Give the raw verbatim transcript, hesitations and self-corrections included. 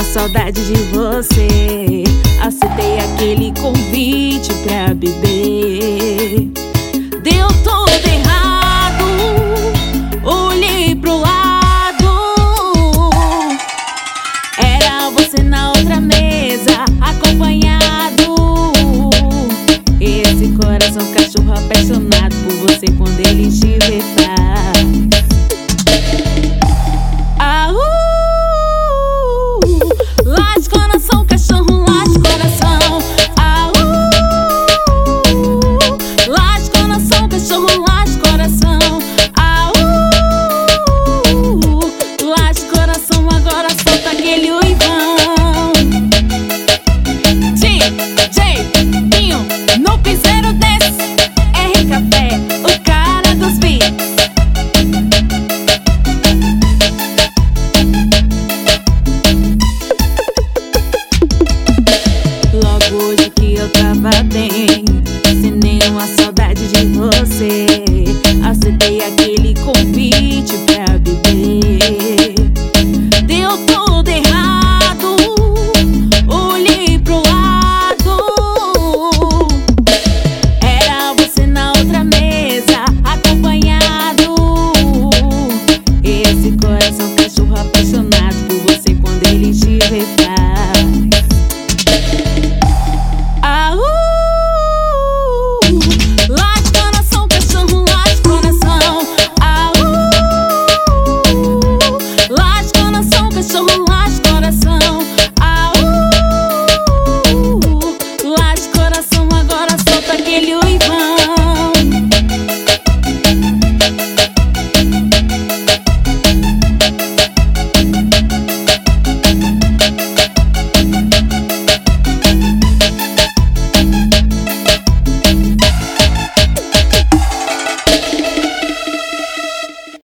saudade de você. Aceitei aquele convite pra beber. Deu tudo errado, olhei pro lado. Era você na outra mesa, acompanhado. Esse coração cachorro apaixonado por você quando ele te vê faz. Ah, uh, late coração, cachorro, late coração. Ah, uh, late coração, cachorro, late coração. Ah, uh, late coração, agora solta aquele uivão. D J Binho, no piseiro desse R Café, o cara dos beats. Logo hoje que eu tava dentro,